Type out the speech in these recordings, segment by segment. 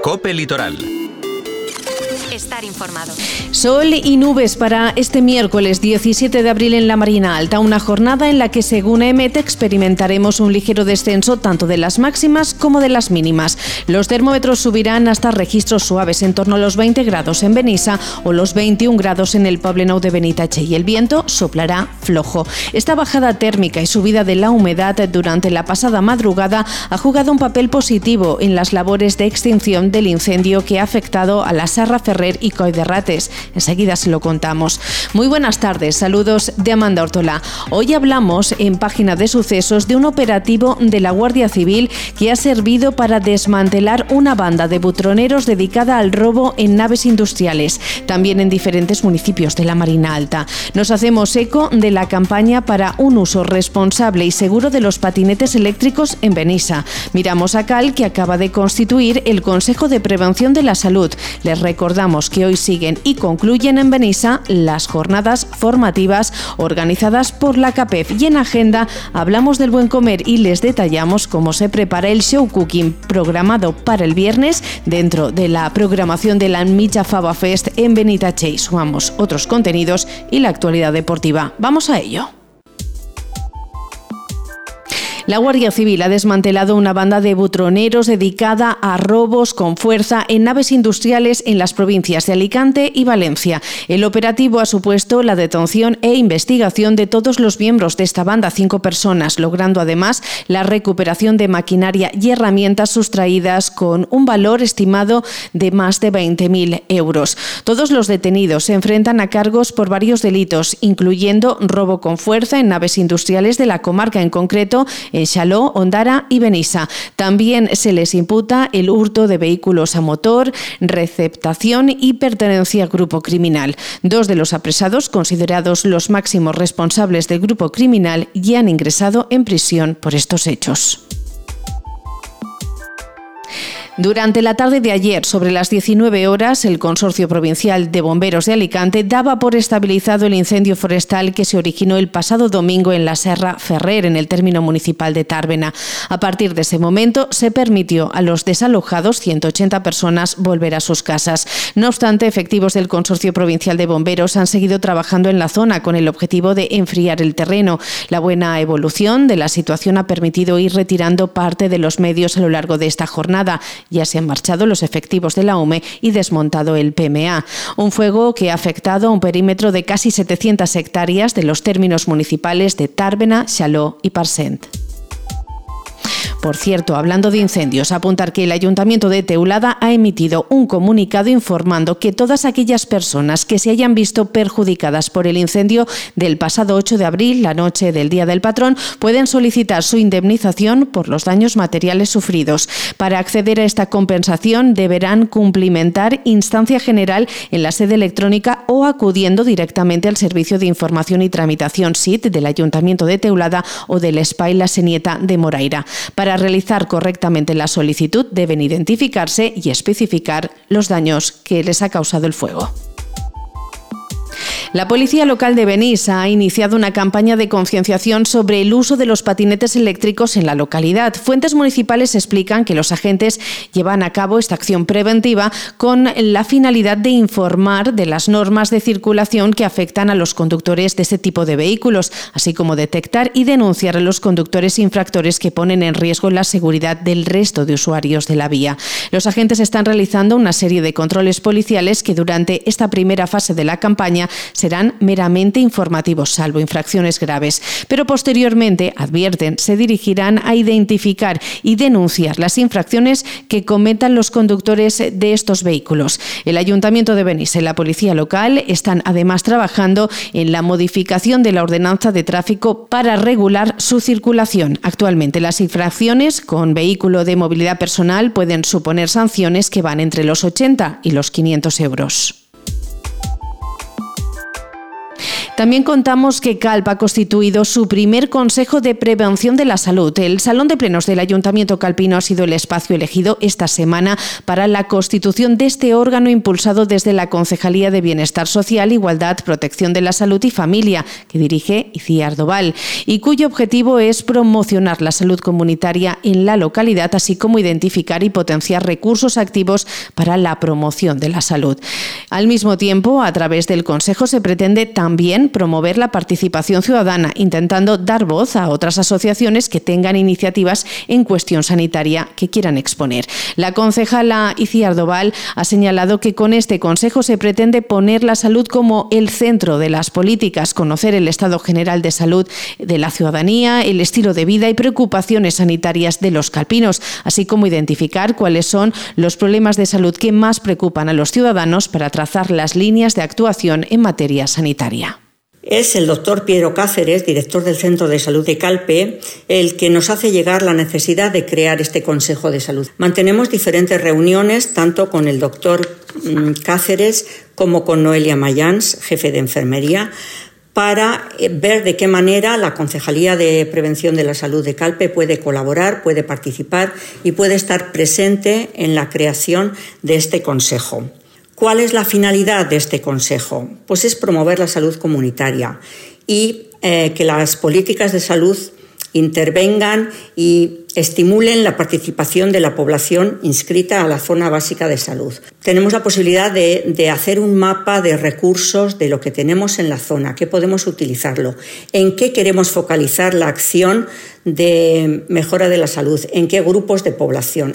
COPE Litoral. Estar informado. Sol y nubes para este miércoles 17 de abril en la Marina Alta, una jornada en la que, según EMET, experimentaremos un ligero descenso tanto de las máximas como de las mínimas. Los termómetros subirán hasta registros suaves en torno a los 20 grados en Benissa o los 21 grados en el Poblenou de Benitatxell, y el viento soplará flojo. Esta bajada térmica y subida de la humedad durante la pasada madrugada ha jugado un papel positivo en las labores de extinción del incendio que ha afectado a la Serra Ferrer y Coll de Rates. Enseguida se lo contamos. Muy buenas tardes, saludos de Amanda Ortola. Hoy hablamos en Página de Sucesos de un operativo de la Guardia Civil que ha servido para desmantelar una banda de butroneros dedicada al robo en naves industriales, también en diferentes municipios de la Marina Alta. Nos hacemos eco de la campaña para un uso responsable y seguro de los patinetes eléctricos en Benissa. Miramos a Cal, que acaba de constituir el Consejo de Prevención de la Salud. Les recordamos que hoy siguen y concluyen en Benissa las jornadas formativas organizadas por la CAPEF, y en agenda hablamos del buen comer y les detallamos cómo se prepara el show cooking programado para el viernes dentro de la programación de la Mitja Fava Fest en Benitatxell. Sumamos otros contenidos y la actualidad deportiva. Vamos a ello. La Guardia Civil ha desmantelado una banda de butroneros dedicada a robos con fuerza en naves industriales en las provincias de Alicante y Valencia. El operativo ha supuesto la detención e investigación de todos los miembros de esta banda, 5 personas, logrando además la recuperación de maquinaria y herramientas sustraídas con un valor estimado de más de 20.000 euros. Todos los detenidos se enfrentan a cargos por varios delitos, incluyendo robo con fuerza en naves industriales de la comarca, en concreto en Xaló, Ondara y Benissa. También se les imputa el hurto de vehículos a motor, receptación y pertenencia a grupo criminal. 2 de los apresados, considerados los máximos responsables del grupo criminal, ya han ingresado en prisión por estos hechos. Durante la tarde de ayer, sobre las 19 horas, el Consorcio Provincial de Bomberos de Alicante daba por estabilizado el incendio forestal que se originó el pasado domingo en la Serra Ferrer, en el término municipal de Tàrbena. A partir de ese momento, se permitió a los desalojados, 180 personas, volver a sus casas. No obstante, efectivos del Consorcio Provincial de Bomberos han seguido trabajando en la zona con el objetivo de enfriar el terreno. La buena evolución de la situación ha permitido ir retirando parte de los medios a lo largo de esta jornada. Ya se han marchado los efectivos de la UME y desmontado el PMA. Un fuego que ha afectado a un perímetro de casi 700 hectáreas de los términos municipales de Tàrbena, Xaló y Parcent. Por cierto, hablando de incendios, apuntar que el Ayuntamiento de Teulada ha emitido un comunicado informando que todas aquellas personas que se hayan visto perjudicadas por el incendio del pasado 8 de abril, la noche del Día del Patrón, pueden solicitar su indemnización por los daños materiales sufridos. Para acceder a esta compensación deberán cumplimentar instancia general en la sede electrónica o acudiendo directamente al Servicio de Información y Tramitación SIT del Ayuntamiento de Teulada o del Espai La Senieta de Moraira. Para realizar correctamente la solicitud deben identificarse y especificar los daños que les ha causado el fuego. La Policía Local de Benissa ha iniciado una campaña de concienciación sobre el uso de los patinetes eléctricos en la localidad. Fuentes municipales explican que los agentes llevan a cabo esta acción preventiva con la finalidad de informar de las normas de circulación que afectan a los conductores de este tipo de vehículos, así como detectar y denunciar a los conductores infractores que ponen en riesgo la seguridad del resto de usuarios de la vía. Los agentes están realizando una serie de controles policiales que durante esta primera fase de la campaña serán meramente informativos, salvo infracciones graves. Pero posteriormente, advierten, se dirigirán a identificar y denunciar las infracciones que cometan los conductores de estos vehículos. El Ayuntamiento de Benissa y la Policía Local están además trabajando en la modificación de la ordenanza de tráfico para regular su circulación. Actualmente, las infracciones con vehículo de movilidad personal pueden suponer sanciones que van entre los 80 y los 500 euros. También contamos que Calpe ha constituido su primer Consejo de Prevención de la Salud. El Salón de Plenos del Ayuntamiento calpino ha sido el espacio elegido esta semana para la constitución de este órgano impulsado desde la Concejalía de Bienestar Social, Igualdad, Protección de la Salud y Familia, que dirige Icíar Doval, y cuyo objetivo es promocionar la salud comunitaria en la localidad, así como identificar y potenciar recursos activos para la promoción de la salud. Al mismo tiempo, a través del Consejo se pretende también promover la participación ciudadana, intentando dar voz a otras asociaciones que tengan iniciativas en cuestión sanitaria que quieran exponer. La concejala Icíar Doval ha señalado que con este Consejo se pretende poner la salud como el centro de las políticas, conocer el estado general de salud de la ciudadanía, el estilo de vida y preocupaciones sanitarias de los calpinos, así como identificar cuáles son los problemas de salud que más preocupan a los ciudadanos para trazar las líneas de actuación en materia sanitaria. Es el doctor Piero Cáceres, director del Centro de Salud de Calpe, el que nos hace llegar la necesidad de crear este Consejo de Salud. Mantenemos diferentes reuniones, tanto con el doctor Cáceres como con Noelia Mayans, jefe de enfermería, para ver de qué manera la Concejalía de Prevención de la Salud de Calpe puede colaborar, puede participar y puede estar presente en la creación de este Consejo. ¿Cuál es la finalidad de este Consejo? Pues es promover la salud comunitaria y que las políticas de salud intervengan y estimulen la participación de la población inscrita a la zona básica de salud. Tenemos la posibilidad de hacer un mapa de recursos de lo que tenemos en la zona, qué podemos utilizarlo, en qué queremos focalizar la acción de mejora de la salud, en qué grupos de población.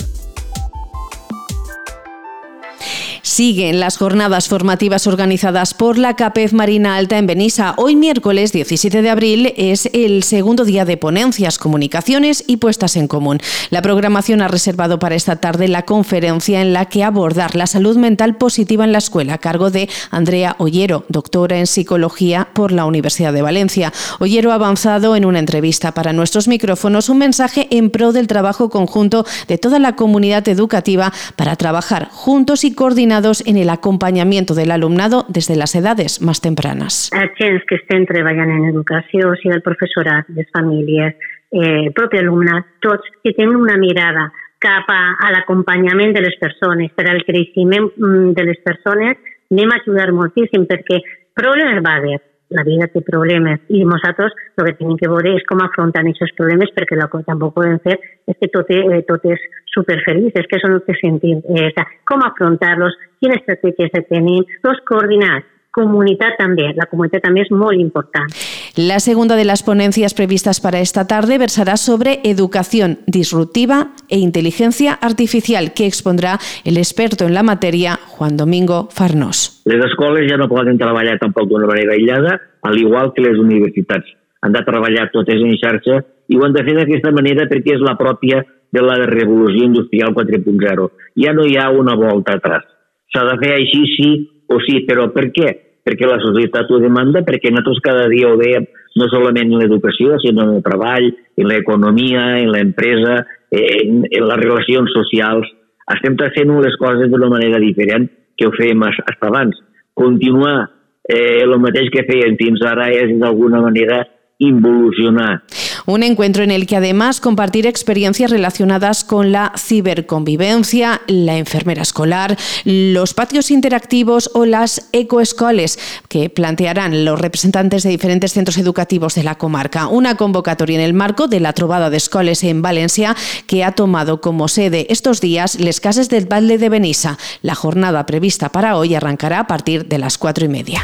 Siguen las jornadas formativas organizadas por la CAPEF Marina Alta en Benissa. Hoy, miércoles 17 de abril, es el segundo día de ponencias, comunicaciones y puestas en común. La programación ha reservado para esta tarde la conferencia en la que abordar la salud mental positiva en la escuela, a cargo de Andrea Ollero, doctora en psicología por la Universidad de Valencia. Ollero ha avanzado en una entrevista para nuestros micrófonos un mensaje en pro del trabajo conjunto de toda la comunidad educativa para trabajar juntos y coordinados en el acompanyament del alumnado des de les edades més tempranes. Agents que estem treballant en educació, o sigui el professorat, les famílies, el propi alumnat, tots que tenen una mirada cap a l'acompanyament de les persones, per al creixement de les persones, anem a ajudar moltíssim perquè problemes va haver. La vida té problemes i nosaltres el que tenim que veure és com afrontar aquests problemes perquè el que tampoc podem fer és que tot és superfeliç, és que això no té sentit. Com afrontar-los, quines estratègies tenim, tots coordinats. Comunidad también, la comunidad también es muy importante. La segunda de las ponencias previstas para esta tarde versará sobre educación disruptiva e inteligencia artificial, que expondrá el experto en la materia, Juan Domingo Farnós. Les escoles ja no poden treballar tampoc d'una manera aïllada, al igual que les universitats. Han de treballar totes en xarxa i ho han de fer d'aquesta manera perquè és la pròpia de la revolució industrial 4.0. Ja no hi ha una volta atrás. S'ha de fer així sí o sí, però per què? Perquè la societat ho demanda, perquè nosaltres cada dia ho veiem no solament en l'educació, sinó en el treball, en l'economia, en l'empresa, en les relacions socials. Estem fent les coses d'una manera diferent que ho fèiem fins abans. Continuar el mateix que fèiem fins ara és d'alguna manera involucionar. Un encuentro en el que además compartir experiencias relacionadas con la ciberconvivencia, la enfermera escolar, los patios interactivos o las ecoescoles que plantearán los representantes de diferentes centros educativos de la comarca. Una convocatoria en el marco de la Trobada d'Escoles en Valencia que ha tomado como sede estos días les Cases del Valle de Benissa. La jornada prevista para hoy arrancará a partir de las 4:30.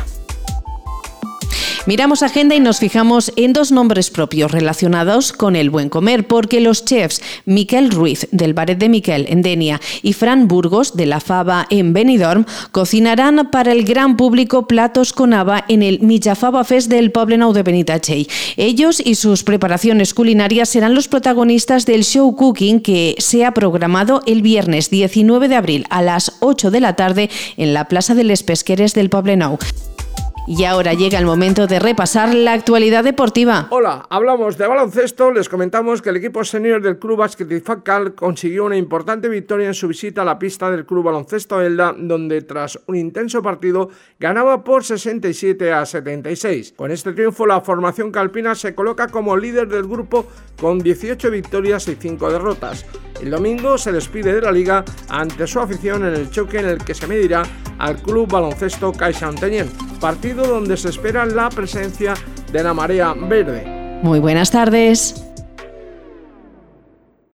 Miramos agenda y nos fijamos en dos nombres propios relacionados con el buen comer, porque los chefs Miquel Ruiz, del Baret de Miquel, en Denia, y Fran Burgos, de La Fava, en Benidorm, cocinarán para el gran público platos con haba en el Mitjafava Fest del Poblenou de Benitatxell. Ellos y sus preparaciones culinarias serán los protagonistas del show cooking que se ha programado el viernes 19 de abril a las 8 de la tarde en la Plaza de les Pesqueres del Poblenou. Y ahora llega el momento de repasar la actualidad deportiva. Hola, hablamos de baloncesto. Les comentamos que el equipo senior del Club Básquet Iztacal consiguió una importante victoria en su visita a la pista del Club Baloncesto Elda, donde tras un intenso partido ganaba por 67-76. Con este triunfo, la formación calpina se coloca como líder del grupo con 18 victorias y 5 derrotas. El domingo se despide de la liga ante su afición en el choque en el que se medirá al Club Baloncesto Caixa Ontinyent, partido donde se espera la presencia de la marea verde. Muy buenas tardes.